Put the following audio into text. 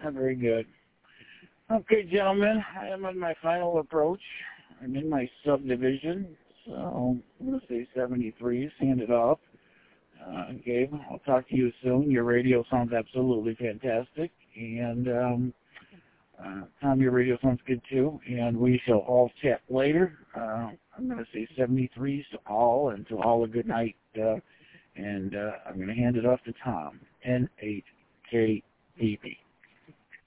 Very good. Okay, gentlemen, I am on my final approach. I'm in my subdivision, so I'm going to say 73, hand it off. Gabe, I'll talk to you soon. Your radio sounds absolutely fantastic. And Tom, your radio sounds good too. And we shall all chat later. I'm going to say 73s to all, and to all a good night. I'm going to hand it off to Tom, N8KPP.